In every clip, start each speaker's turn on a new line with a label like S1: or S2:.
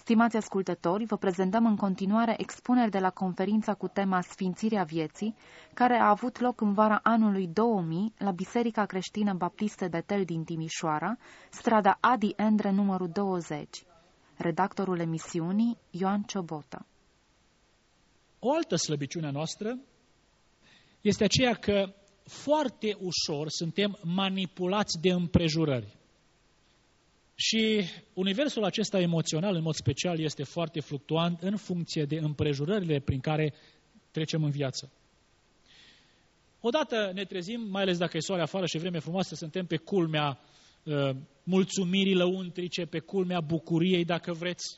S1: Stimați ascultători, vă prezentăm în continuare expuneri de la conferința cu tema Sfințirea vieții, care a avut loc în vara anului 2000 la Biserica Creștină Baptistă Betel din Timișoara, strada Adi Endre numărul 20. Redactorul emisiunii, Ioan Ciobotă.
S2: O altă slăbiciune a noastră este aceea că foarte ușor suntem manipulați de împrejurări. Și universul acesta emoțional, în mod special, este foarte fluctuant în funcție de împrejurările prin care trecem în viață. Odată ne trezim, mai ales dacă e soare afară și vreme frumoasă, suntem pe culmea mulțumirii lăuntrice, pe culmea bucuriei, dacă vreți.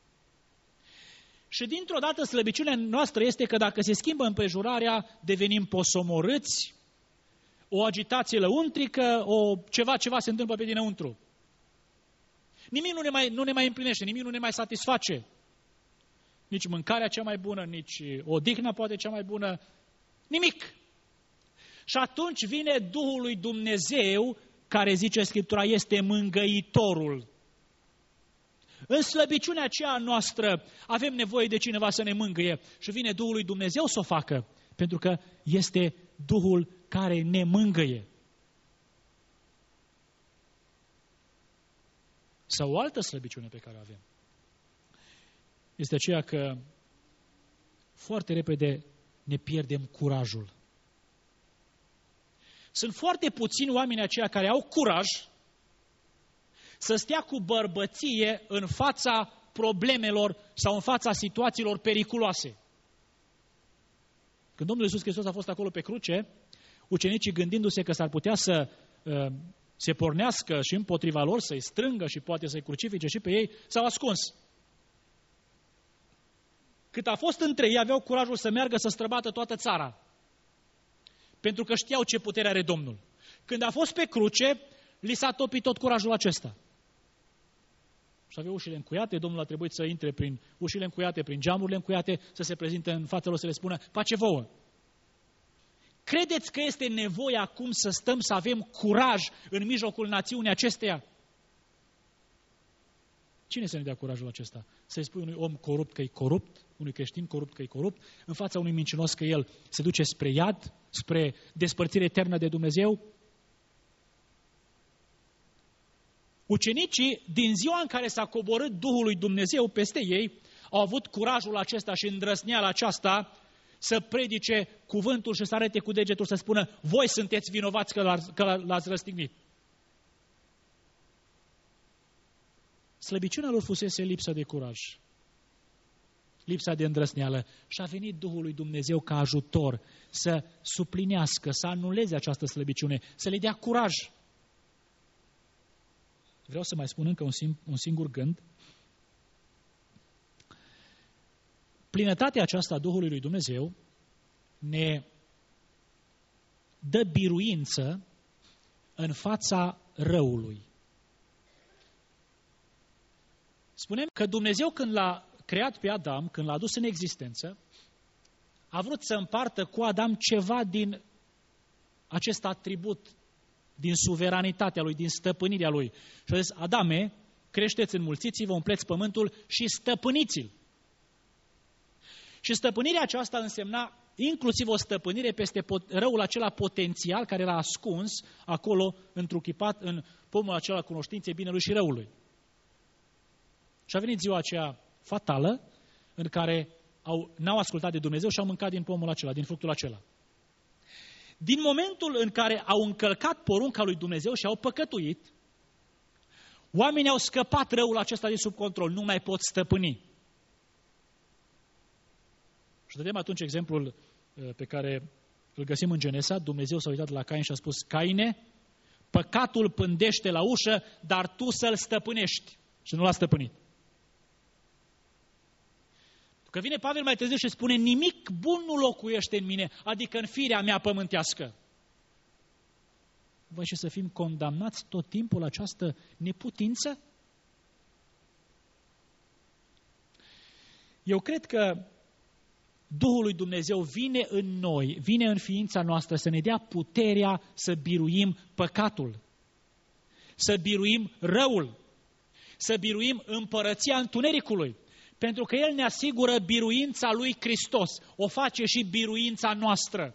S2: Și dintr-o dată slăbiciunea noastră este că dacă se schimbă împrejurarea, devenim posomorâți, o agitație lăuntrică, ceva se întâmplă pe dinăuntru. Nimic nu ne mai împlinește, nimic nu ne mai satisface. Nici mâncarea cea mai bună, nici odihna poate cea mai bună, nimic. Și atunci vine Duhul lui Dumnezeu, care, zice Scriptura, este mângâitorul. În slăbiciunea aceea noastră avem nevoie de cineva să ne mângâie și vine Duhul lui Dumnezeu să o facă, pentru că este Duhul care ne mângâie. Sau o altă slăbiciune pe care o avem este aceea că foarte repede ne pierdem curajul. Sunt foarte puțini oameni aceia care au curaj să stea cu bărbăție în fața problemelor sau în fața situațiilor periculoase. Când Domnul Iisus Hristos a fost acolo pe cruce, ucenicii, gândindu-se că s-ar putea să se pornească și împotriva lor, să-i strângă și poate să-i crucifice și pe ei, s-au ascuns. Cât a fost între ei, aveau curajul să meargă să străbată toată țara, pentru că știau ce putere are Domnul. Când a fost pe cruce, li s-a topit tot curajul acesta. Și aveau ușile încuiate, Domnul a trebuit să intre prin ușile încuiate, prin geamurile încuiate, să se prezinte în fața lor, să le spună: pace vouă! Credeți că este nevoie acum să stăm, să avem curaj în mijlocul națiunii acesteia? Cine să ne dea curajul acesta? Să-i spui unui om corupt că e corupt, unui creștin corupt că e corupt, în fața unui mincinos că el se duce spre iad, spre despărțire eternă de Dumnezeu? Ucenicii, din ziua în care s-a coborât Duhul lui Dumnezeu peste ei, au avut curajul acesta și îndrăzneala aceasta să predice cuvântul și să arate cu degetul, să spună: voi sunteți vinovați că l-ați răstignit. Slăbiciunea lor fusese lipsa de curaj, lipsa de îndrăzneală, și a venit Duhul lui Dumnezeu ca ajutor să suplinească, să anuleze această slăbiciune, să le dea curaj. Vreau să mai spun încă un singur gând. Plinătatea aceasta a Duhului lui Dumnezeu ne dă biruință în fața răului. Spunem că Dumnezeu, când l-a creat pe Adam, când l-a adus în existență, a vrut să împartă cu Adam ceva din acest atribut, din suveranitatea lui, din stăpânirea lui. Și a zis: Adame, creșteți, înmulțiți-vă, umpleți pământul și stăpâniți-l. Și stăpânirea aceasta însemna inclusiv o stăpânire peste răul acela potențial care era ascuns acolo, întruchipat în pomul acela cunoștinței binelui și răului. Și a venit ziua aceea fatală în care n-au ascultat de Dumnezeu și au mâncat din pomul acela, din fructul acela. Din momentul în care au încălcat porunca lui Dumnezeu și au păcătuit, oamenii au scăpat răul acesta de sub control, nu mai pot stăpâni. Și dădem atunci exemplul pe care îl găsim în Genesa. Dumnezeu s-a uitat la Cain și a spus: Caine, păcatul pândește la ușă, dar tu să-l stăpânești. Și nu l-a stăpânit. Că vine Pavel mai târziu și spune: nimic bun nu locuiește în mine, adică în firea mea pământească. Voi și să fim condamnați tot timpul la această neputință? Eu cred că Duhul lui Dumnezeu vine în noi, vine în ființa noastră să ne dea puterea să biruim păcatul, să biruim răul, să biruim împărăția întunericului, pentru că El ne asigură biruința lui Hristos, o face și biruința noastră.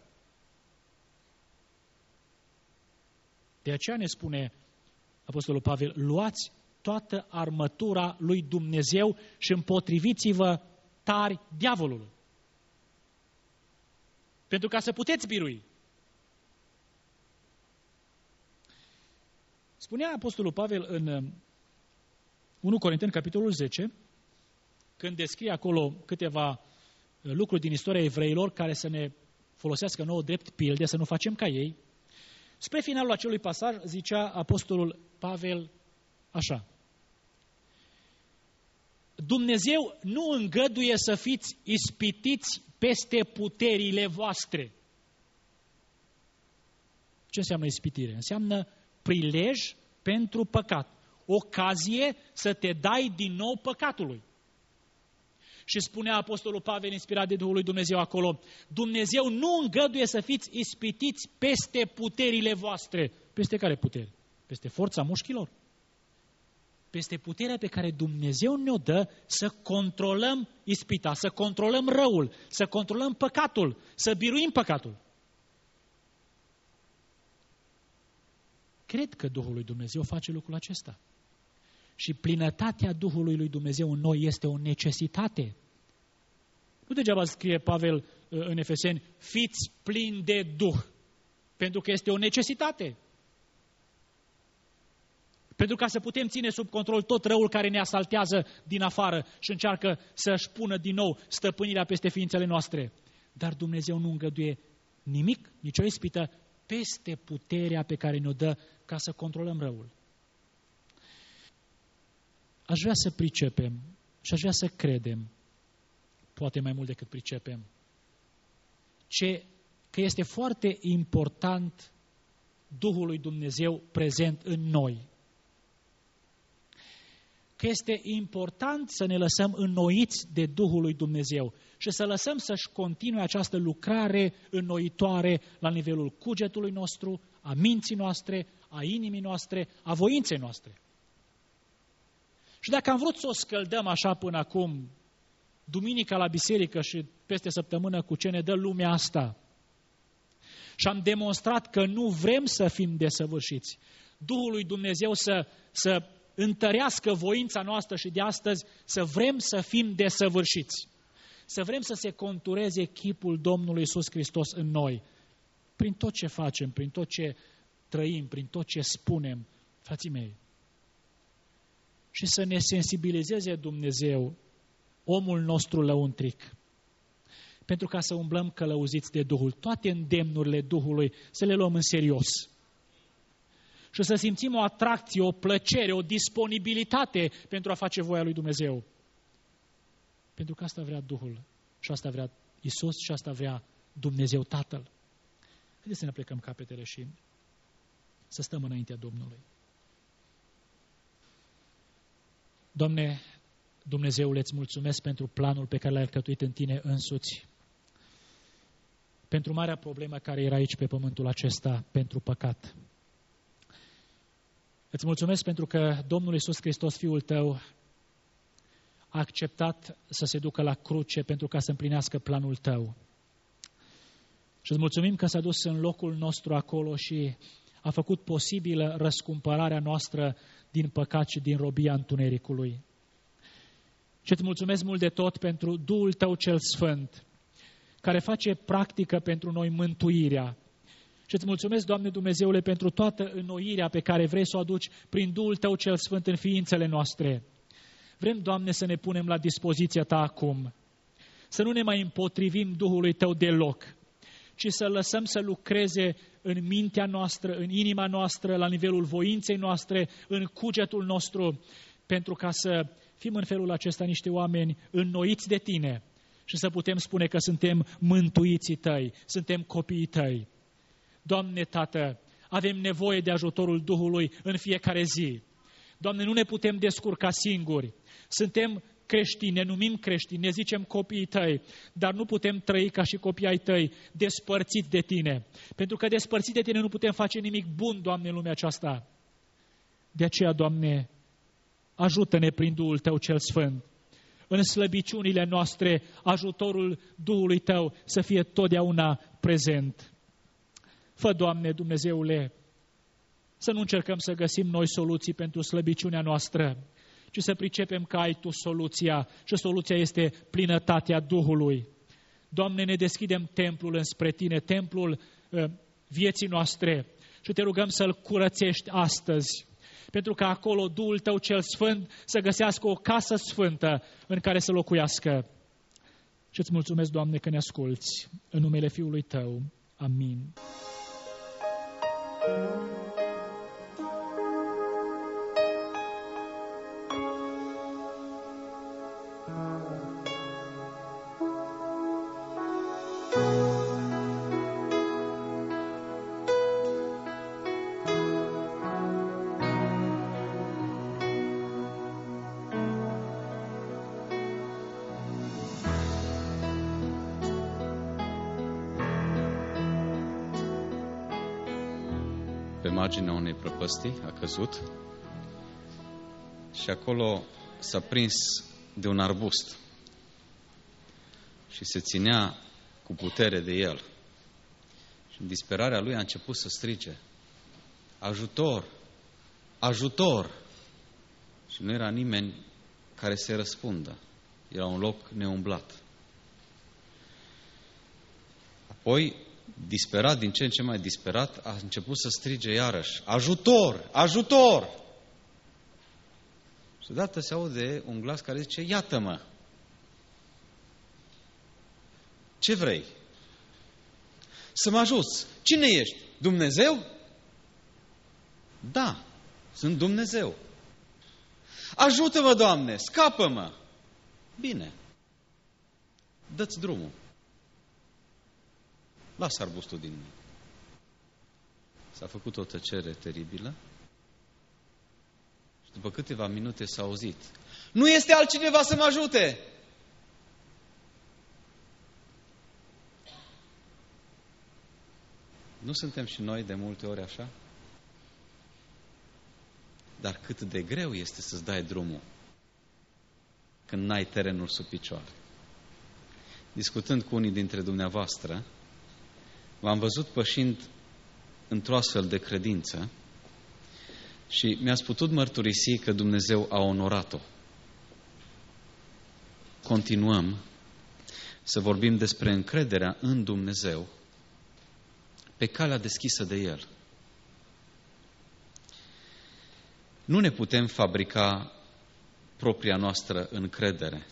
S2: De aceea ne spune Apostolul Pavel, luați toată armătura lui Dumnezeu și împotriviți-vă tari diavolului. Pentru ca să puteți birui. Spunea Apostolul Pavel în 1 Corinteni, capitolul 10, când descrie acolo câteva lucruri din istoria evreilor care să ne folosească nouă drept pilde, să nu facem ca ei. Spre finalul acelui pasaj zicea Apostolul Pavel așa: Dumnezeu nu îngăduie să fiți ispitiți peste puterile voastre. Ce înseamnă ispitire? Înseamnă prilej pentru păcat. Ocazie să te dai din nou păcatului. Și spunea Apostolul Pavel, inspirat de Duhul lui Dumnezeu acolo, Dumnezeu nu îngăduie să fiți ispitiți peste puterile voastre. Peste care puteri? Peste forța mușchilor? Peste puterea pe care Dumnezeu ne-o dă să controlăm ispita, să controlăm răul, să controlăm păcatul, să biruim păcatul. Cred că Duhul lui Dumnezeu face lucrul acesta. Și plinătatea Duhului lui Dumnezeu în noi este o necesitate. Nu degeaba scrie Pavel în Efeseni, fiți plini de Duh, pentru că este o necesitate. Pentru ca să putem ține sub control tot răul care ne asaltează din afară și încearcă să-și pună din nou stăpânirea peste ființele noastre. Dar Dumnezeu nu îngăduie nimic, nicio ispită, peste puterea pe care ne-o dă ca să controlăm răul. Aș vrea să pricepem și aș vrea să credem, poate mai mult decât pricepem, că este foarte important Duhul lui Dumnezeu prezent în noi. Că este important să ne lăsăm înnoiți de Duhul lui Dumnezeu și să lăsăm să-și continue această lucrare înnoitoare la nivelul cugetului nostru, a minții noastre, a inimii noastre, a voinței noastre. Și dacă am vrut să o scăldăm așa până acum, duminica la biserică și peste săptămână cu ce ne dă lumea asta, și am demonstrat că nu vrem să fim desăvârșiți, Duhul lui Dumnezeu să întărească voința noastră și de astăzi să vrem să fim desăvârșiți, să vrem să se contureze chipul Domnului Iisus Hristos în noi, prin tot ce facem, prin tot ce trăim, prin tot ce spunem, frații mei. Și să ne sensibilizeze Dumnezeu omul nostru lăuntric, pentru ca să umblăm călăuziți de Duhul. Toate îndemnurile Duhului să le luăm în serios. Și să simțim o atracție, o plăcere, o disponibilitate pentru a face voia lui Dumnezeu. Pentru că asta vrea Duhul și asta vrea Iisus și asta vrea Dumnezeu Tatăl. Haideți să ne plecăm capetele și să stăm înaintea Domnului. Doamne, Dumnezeule, îți mulțumesc pentru planul pe care l-ai alcătuit în tine însuți, pentru marea problemă care era aici pe pământul acesta, pentru păcat. Îți mulțumesc pentru că Domnul Iisus Hristos, Fiul Tău, a acceptat să se ducă la cruce pentru ca să împlinească planul Tău. Și îți mulțumim că s-a dus în locul nostru acolo și a făcut posibilă răscumpărarea noastră din păcat și din robia întunericului. Și îți mulțumesc mult de tot pentru Duhul Tău cel Sfânt, care face practică pentru noi mântuirea. Și îți mulțumesc, Doamne Dumnezeule, pentru toată înnoirea pe care vrei să o aduci prin Duhul Tău cel Sfânt în ființele noastre. Vrem, Doamne, să ne punem la dispoziția Ta acum, să nu ne mai împotrivim Duhului Tău deloc, ci să lăsăm să lucreze în mintea noastră, în inima noastră, la nivelul voinței noastre, în cugetul nostru, pentru ca să fim în felul acesta niște oameni înnoiți de Tine și să putem spune că suntem mântuiții Tăi, suntem copiii Tăi. Doamne, Tată, avem nevoie de ajutorul Duhului în fiecare zi. Doamne, nu ne putem descurca singuri. Suntem creștini, ne numim creștini, ne zicem copiii Tăi, dar nu putem trăi ca și copiii ai Tăi, despărțiți de Tine. Pentru că despărțiți de Tine nu putem face nimic bun, Doamne, în lumea aceasta. De aceea, Doamne, ajută-ne prin Duhul Tău cel Sfânt. În slăbiciunile noastre, ajutorul Duhului Tău să fie totdeauna prezent. Fă, Doamne, Dumnezeule, să nu încercăm să găsim noi soluții pentru slăbiciunea noastră, ci să pricepem că ai Tu soluția și soluția este plinătatea Duhului. Doamne, ne deschidem templul înspre Tine, templul vieții noastre și Te rugăm să-l curățești astăzi, pentru că acolo Duhul Tău cel Sfânt să găsească o casă sfântă în care să locuiască. Și îți mulțumesc, Doamne, că ne asculți. În numele Fiului Tău. Amin.
S3: Pe marginea unei prăpăstii a căzut și acolo s-a prins de un arbust și se ținea cu putere de el. Și în disperarea lui a început să strige: ajutor! Ajutor! Și nu era nimeni care să-i răspundă. Era un loc neumblat. Apoi, disperat, din ce în ce mai disperat, a început să strige iarăși: ajutor! Ajutor! Și deodată se aude un glas care zice: iată-mă! Ce vrei? Să mă ajuți! Cine ești? Dumnezeu? Da, sunt Dumnezeu. Ajută-mă, Doamne! Scapă-mă! Bine, dă-ți drumul. Lasă arbustul din mine. S-a făcut o tăcere teribilă și după câteva minute s-a auzit: nu este altcineva să mă ajute! Nu suntem și noi de multe ori așa? Dar cât de greu este să-ți dai drumul când n-ai terenul sub picioare. Discutând cu unii dintre dumneavoastră, v-am văzut pășind într-o astfel de credință și mi-ați putut mărturisi că Dumnezeu a onorat-o. Continuăm să vorbim despre încrederea în Dumnezeu pe calea deschisă de El. Nu ne putem fabrica propria noastră încredere.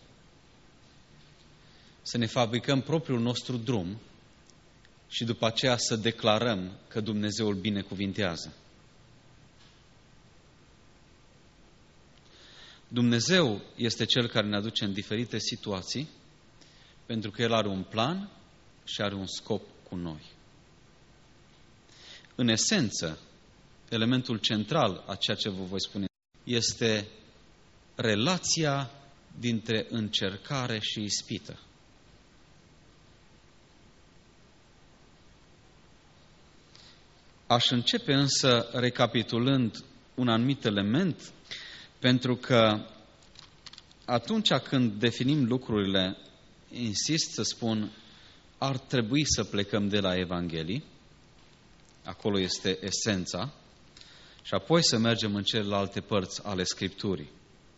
S3: Să ne fabricăm propriul nostru drum și după aceea să declarăm că Dumnezeu îl binecuvintează. Dumnezeu este Cel care ne aduce în diferite situații, pentru că El are un plan și are un scop cu noi. În esență, elementul central a ceea ce vă voi spune este relația dintre încercare și ispită. Aș începe însă recapitulând un anumit element, pentru că atunci când definim lucrurile, insist să spun, ar trebui să plecăm de la Evanghelii, acolo este esența, și apoi să mergem în celelalte părți ale Scripturii.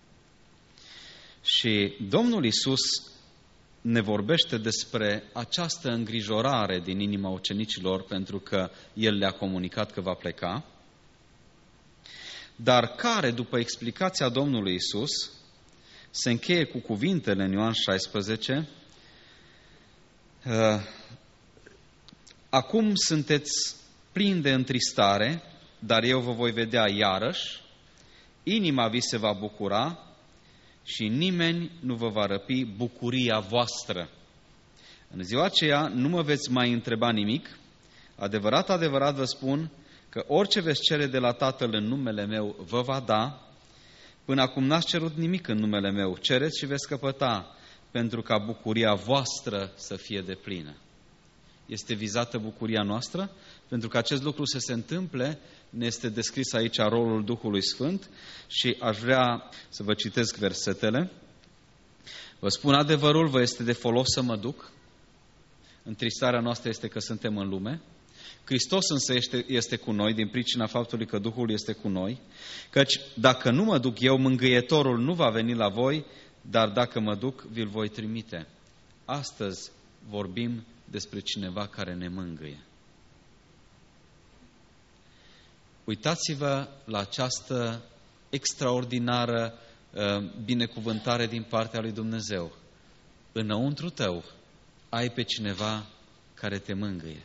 S3: Și Domnul Iisus ne vorbește despre această îngrijorare din inima ucenicilor, pentru că El le-a comunicat că va pleca, dar care, după explicația Domnului Iisus, se încheie cu cuvintele în Ioan 16, acum sunteți plini de întristare, dar eu vă voi vedea iarăși, inima vi se va bucura și nimeni nu vă va răpi bucuria voastră. În ziua aceea nu mă veți mai întreba nimic, adevărat, adevărat vă spun că orice veți cere de la Tatăl în numele meu vă va da. Până acum n-ați cerut nimic în numele meu, cereți și veți căpăta, pentru ca bucuria voastră să fie deplină. este vizată bucuria noastră? Pentru că acest lucru să se întâmple, ne este descris aici rolul Duhului Sfânt și aș vrea să vă citesc versetele. Vă spun adevărul, vă este de folos să mă duc. Întristarea noastră este că suntem în lume. Hristos însă este cu noi din pricina faptului că Duhul este cu noi. Căci dacă nu mă duc eu, mângâietorul nu va veni la voi, dar dacă mă duc, vi-l voi trimite. Astăzi vorbim despre cineva care ne mângâie. Uitați-vă la această extraordinară binecuvântare din partea lui Dumnezeu. Înăuntru tău ai pe cineva care te mângâie.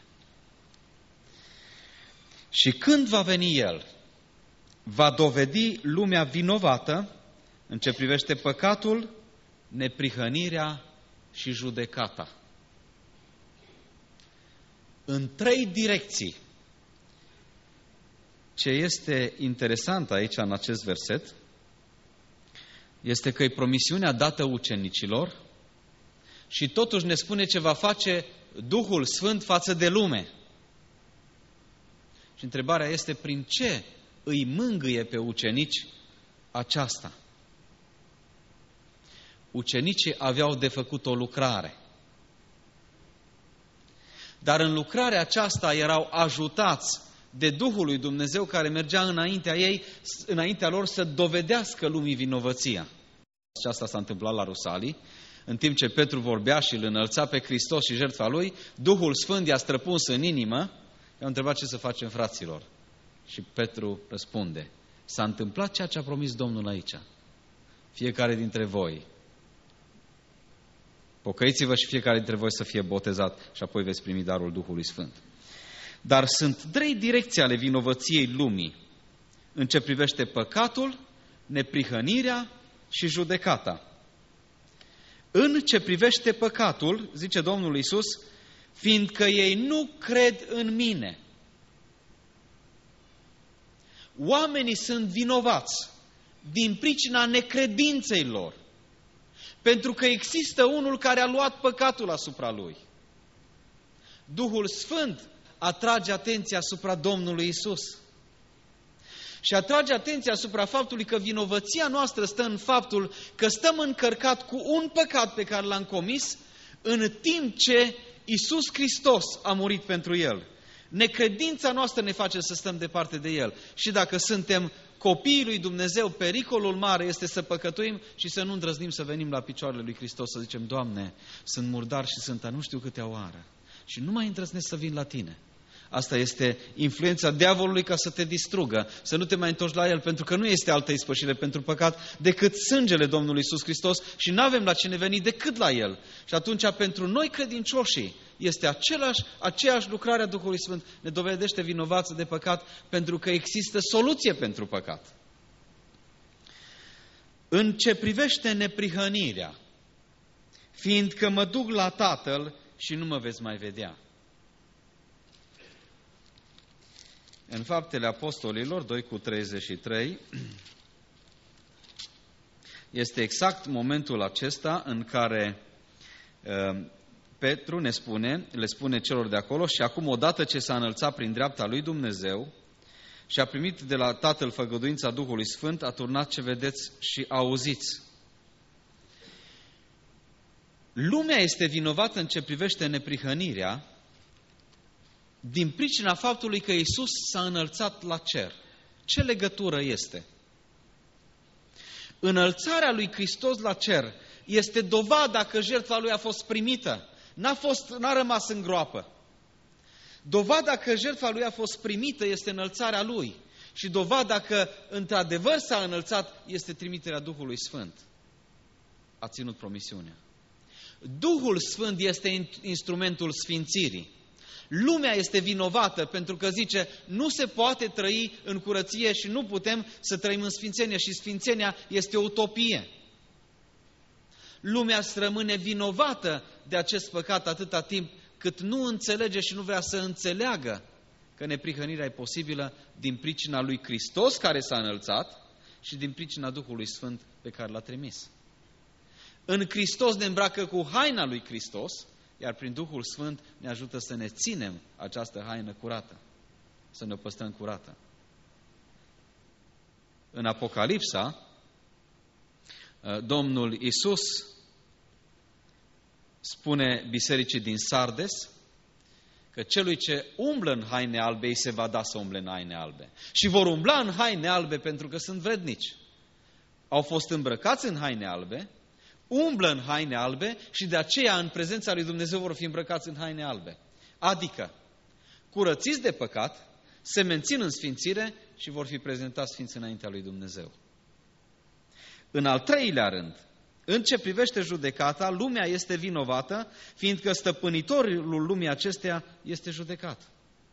S3: Și când va veni El, va dovedi lumea vinovată în ce privește păcatul, neprihănirea și judecata. În 3 direcții. Ce este interesant aici în acest verset este că e promisiunea dată ucenicilor și totuși ne spune ce va face Duhul Sfânt față de lume. Și întrebarea este prin ce îi mângâie pe ucenici aceasta. Ucenicii aveau de făcut o lucrare. Dar în lucrarea aceasta erau ajutați de Duhul lui Dumnezeu care mergea înaintea lor să dovedească lumii vinovăția. Și asta s-a întâmplat la Rusalii. În timp ce Petru vorbea și îl înălța pe Hristos și jertfa lui, Duhul Sfânt i-a străpuns în inimă. I-a întrebat ce să facem, fraților. Și Petru răspunde: s-a întâmplat ceea ce a promis Domnul aici. Fiecare dintre voi pocăiți-vă și fiecare dintre voi să fie botezat și apoi veți primi darul Duhului Sfânt. Dar sunt 3 direcții ale vinovăției lumii în ce privește păcatul, neprihănirea și judecata. În ce privește păcatul, zice Domnul Iisus, fiindcă ei nu cred în mine. Oamenii sunt vinovați din pricina necredinței lor, pentru că există unul care a luat păcatul asupra lui. Duhul Sfânt atrage atenția asupra Domnului Iisus. Și atrage atenția asupra faptului că vinovăția noastră stă în faptul că stăm încărcat cu un păcat pe care l-am comis, în timp ce Iisus Hristos a murit pentru el. Necredința noastră ne face să stăm departe de El. Și dacă suntem copiii lui Dumnezeu, pericolul mare este să păcătuim și să nu îndrăznim să venim la picioarele lui Hristos, să zicem: Doamne, sunt murdar și sunt a nu știu câte oară și nu mai îndrăznesc să vin la Tine. Asta este influența diavolului ca să te distrugă, să nu te mai întorci la el, pentru că nu este altă ispășire pentru păcat decât sângele Domnului Iisus Hristos și nu avem la cine veni decât la El. Și atunci pentru noi credincioșii este aceeași lucrare a Duhului Sfânt. Ne dovedește vinovați de păcat pentru că există soluție pentru păcat. În ce privește neprihănirea, fiindcă mă duc la Tatăl și nu mă veți mai vedea. În Faptele Apostolilor 2:33 este exact momentul acesta în care Petru le spune celor de acolo: și acum odată ce s-a înălțat prin dreapta lui Dumnezeu și a primit de la Tatăl făgăduința Duhului Sfânt, a turnat ce vedeți și auziți. Lumea este vinovată în ce privește neprihănirea din pricina faptului că Iisus s-a înălțat la cer. Ce legătură este? Înălțarea lui Hristos la cer este dovada că jertfa Lui a fost primită. N-a rămas în groapă. Dovada că jertfa Lui a fost primită este înălțarea Lui. Și dovada că într-adevăr s-a înălțat este trimiterea Duhului Sfânt. A ținut promisiunea. Duhul Sfânt este instrumentul sfințirii. Lumea este vinovată pentru că zice: nu se poate trăi în curăție și nu putem să trăim în sfințenie și sfințenia este o utopie. Lumea rămâne vinovată de acest păcat atâta timp cât nu înțelege și nu vrea să înțeleagă că neprihănirea e posibilă din pricina lui Hristos care s-a înălțat și din pricina Duhului Sfânt pe care l-a trimis. În Hristos ne îmbracă cu haina lui Hristos, iar prin Duhul Sfânt ne ajută să ne ținem această haină curată, să ne păstrăm curată. În Apocalipsa, Domnul Iisus spune bisericii din Sardes că celui ce umblă în haine albe, îi se va da să umble în haine albe. Și vor umbla în haine albe pentru că sunt vrednici. Au fost îmbrăcați în haine albe, umblă în haine albe și de aceea în prezența lui Dumnezeu vor fi îmbrăcați în haine albe. Adică, curățiți de păcat, se mențin în sfințire și vor fi prezentați sfinți înaintea lui Dumnezeu. În al treilea rând, în ce privește judecata, lumea este vinovată, fiindcă stăpânitorul lumii acesteia este judecat.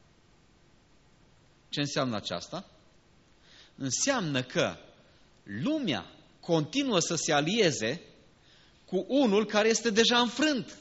S3: Ce înseamnă aceasta? Înseamnă că lumea continuă să se alieze cu unul care este deja înfrânt.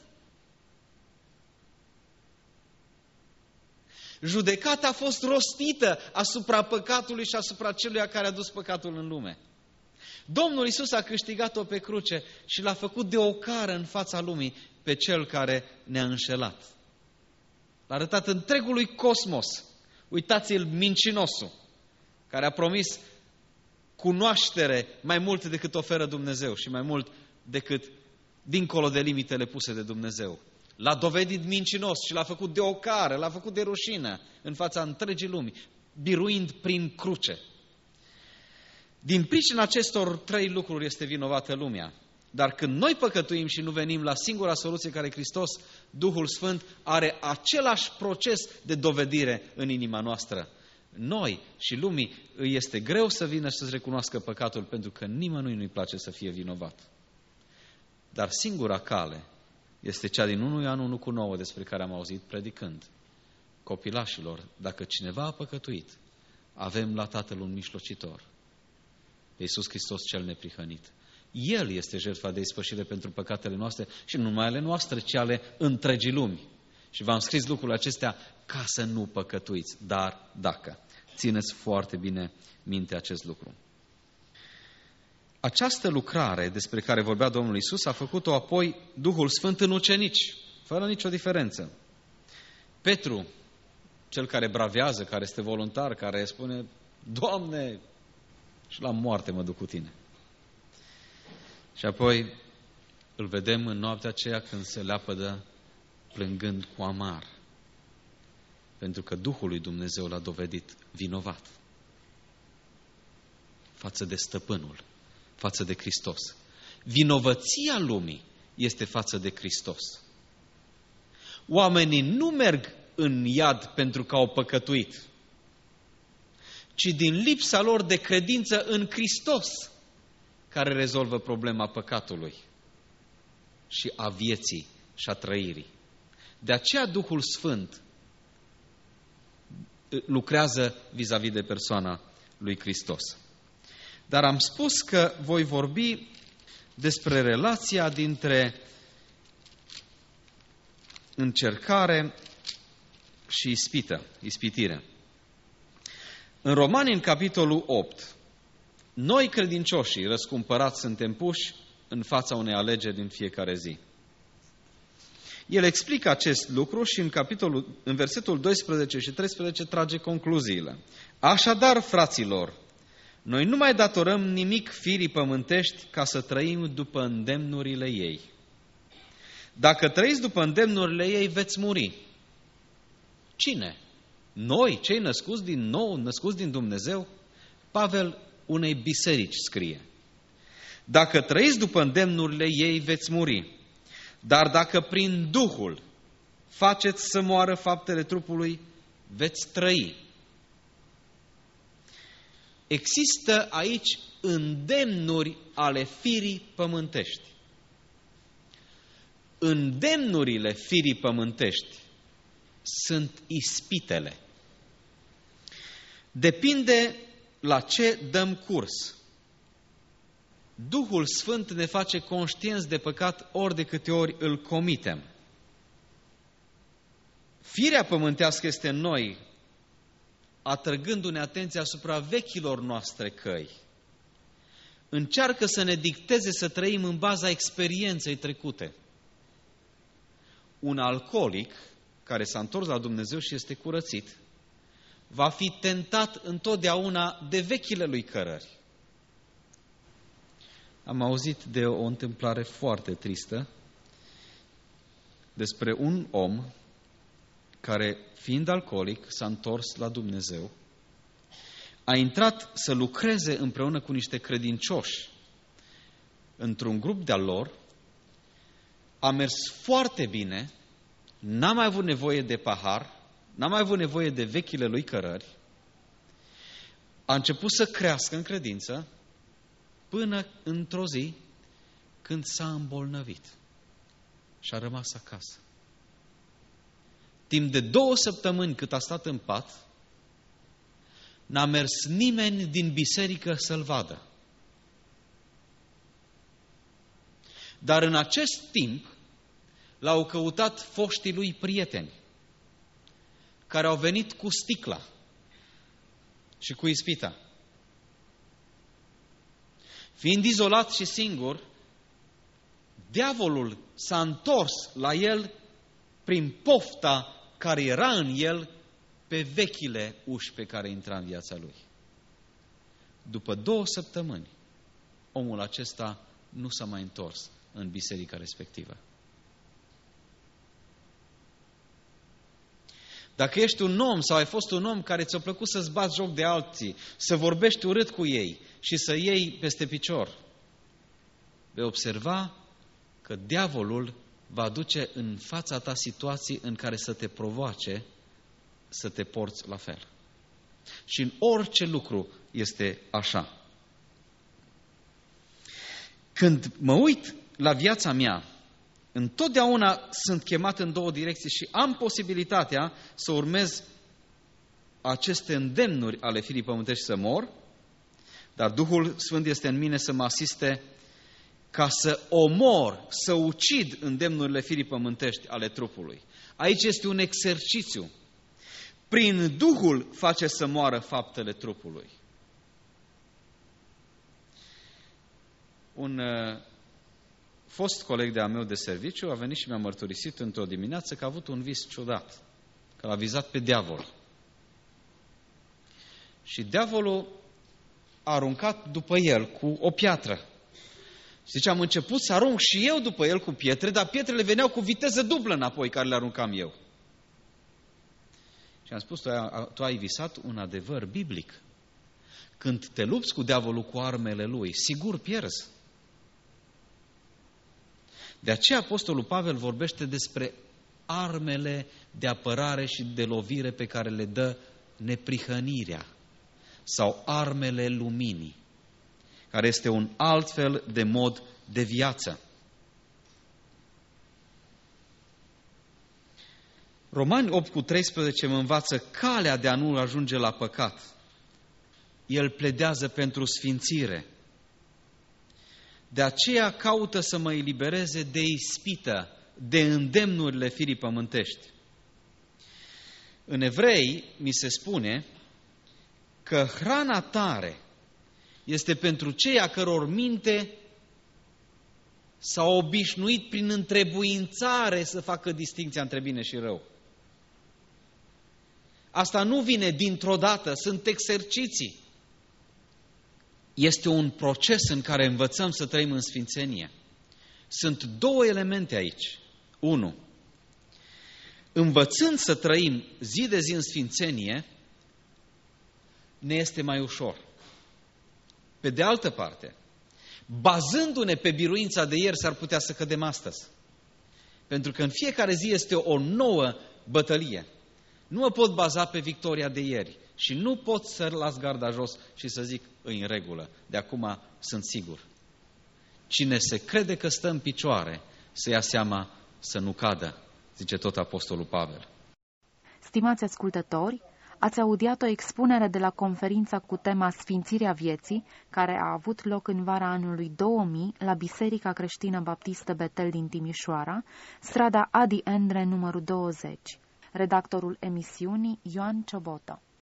S3: Judecata a fost rostită asupra păcatului și asupra celuia care a dus păcatul în lume. Domnul Iisus a câștigat-o pe cruce și l-a făcut de ocară în fața lumii pe cel care ne-a înșelat. L-a arătat întregului cosmos. Uitați-l mincinosul, care a promis cunoaștere mai mult decât oferă Dumnezeu și mai mult decât dincolo de limitele puse de Dumnezeu. L-a dovedit mincinos și l-a făcut de ocară, l-a făcut de rușină în fața întregii lumii, biruind prin cruce. Din pricina acestor trei lucruri este vinovată lumea. Dar când noi păcătuim și nu venim la singura soluție care e Hristos, Duhul Sfânt are același proces de dovedire în inima noastră. Noi și lumii îi este greu să vină și să-și recunoască păcatul, pentru că nimănui nu-i place să fie vinovat. Dar singura cale este cea din 1 Ioan 1:9 despre care am auzit predicând. Copilașilor, dacă cineva a păcătuit, avem la Tatăl un mijlocitor, pe Iisus Hristos cel neprihănit. El este jertfa de ispășire pentru păcatele noastre și nu numai ale noastre, ci ale întregii lumi. Și v-am scris lucrurile acestea ca să nu păcătuiți, dar dacă. Țineți foarte bine minte acest lucru. Această lucrare despre care vorbea Domnul Iisus a făcut-o apoi Duhul Sfânt în ucenici, fără nicio diferență. Petru, cel care bravează, care este voluntar, care spune: Doamne, și la moarte mă duc cu tine. Și apoi îl vedem în noaptea aceea când se leapădă plângând cu amar, pentru că Duhul lui Dumnezeu l-a dovedit vinovat față de stăpânul, față de Hristos. Vinovăția lumii este față de Hristos. Oamenii nu merg în iad pentru că au păcătuit, ci din lipsa lor de credință în Hristos, care rezolvă problema păcatului și a vieții și a trăirii. De aceea Duhul Sfânt lucrează vis-a-vis de persoana lui Hristos. Dar am spus că voi vorbi despre relația dintre încercare și ispitire. În Romani, în capitolul 8, noi credincioșii răscumpărați suntem puși în fața unei alegeri din fiecare zi. El explică acest lucru și în versetul 12 și 13 trage concluziile. Așadar, fraților, noi nu mai datorăm nimic firii pământești ca să trăim după îndemnurile ei. Dacă trăiți după îndemnurile ei, veți muri. Cine? Noi, cei născuți din nou, născuți din Dumnezeu? Pavel unei biserici scrie: dacă trăiți după îndemnurile ei, veți muri. Dar dacă prin Duhul faceți să moară faptele trupului, veți trăi. Există aici îndemnuri ale firii pământești. Îndemnurile firii pământești sunt ispitele. Depinde la ce dăm curs. Duhul Sfânt ne face conștienți de păcat ori de câte ori îl comitem. Firea pământească este în noi, atrăgându-ne atenția asupra vechilor noastre căi. Încearcă să ne dicteze să trăim în baza experienței trecute. un alcoolic care s-a întors la Dumnezeu și este curățit, va fi tentat întotdeauna de vechile lui cărări. Am auzit de o întâmplare foarte tristă despre un om care, fiind alcoolic, s-a întors la Dumnezeu, a intrat să lucreze împreună cu niște credincioși într-un grup de-al lor, a mers foarte bine, n-a mai avut nevoie de pahar, n-a mai avut nevoie de vechile lui cărări, a început să crească în credință până într-o zi când s-a îmbolnăvit și a rămas acasă. Timp de 2 săptămâni cât a stat în pat, n-a mers nimeni din biserică să-l vadă. Dar în acest timp l-au căutat foștii lui prieteni, care au venit cu sticla și cu ispita. Fiind izolat și singur, diavolul s-a întors la el prin pofta care era în el pe vechile uși pe care intra în viața lui. După 2 săptămâni, omul acesta nu s-a mai întors în biserica respectivă. Dacă ești un om sau ai fost un om care ți-a plăcut să-ți bați joc de alții, să vorbești urât cu ei și să iei peste picior, vei observa că diavolul va aduce în fața ta situații în care să te provoace să te porți la fel. Și în orice lucru este așa. Când mă uit la viața mea, întotdeauna sunt chemat în 2 direcții și am posibilitatea să urmez aceste îndemnuri ale firii pământești să mor, dar Duhul Sfânt este în mine să mă asiste ca să omor, să ucid îndemnurile firii pământești ale trupului. Aici este un exercițiu. Prin Duhul face să moară faptele trupului. Un fost coleg de-a meu de serviciu a venit și mi-a mărturisit într-o dimineață că a avut un vis ciudat, că l-a vizat pe diavol. Și diavolul a aruncat după el cu o piatră. Și zice, am început să arunc și eu după el cu pietre, dar pietrele veneau cu viteză dublă înapoi care le aruncam eu. Și am spus, tu ai visat un adevăr biblic. Când te lupți cu diavolul cu armele lui, sigur pierzi. De aceea Apostolul Pavel vorbește despre armele de apărare și de lovire pe care le dă neprihănirea sau armele luminii, care este un alt fel de mod de viață. Romani 8:13 mă învață calea de a nu ajunge la păcat. El pledează pentru sfințire. De aceea caută să mă elibereze de ispită, de îndemnurile firii pământești. În Evrei mi se spune că hrana tare este pentru cei a căror minte s-au obișnuit prin întrebuințare să facă distincția între bine și rău. Asta nu vine dintr-o dată, sunt exerciții. Este un proces în care învățăm să trăim în sfințenie. Sunt 2 elemente aici. 1. Învățând să trăim zi de zi în sfințenie, ne este mai ușor. Pe de altă parte, bazându-ne pe biruința de ieri, s-ar putea să cădem astăzi. Pentru că în fiecare zi este o nouă bătălie. Nu mă pot baza pe victoria de ieri și nu pot să las garda jos și să zic, în regulă, de acum sunt sigur. Cine se crede că stă în picioare, să ia seama să nu cadă, zice tot Apostolul Pavel.
S1: Stimați ascultători, ați audiat o expunere de la conferința cu tema Sfințirea vieții, care a avut loc în vara anului 2000 la Biserica Creștină Baptistă Betel din Timișoara, strada Adi Endre, numărul 20. Redactorul emisiunii Ioan Ciobotă.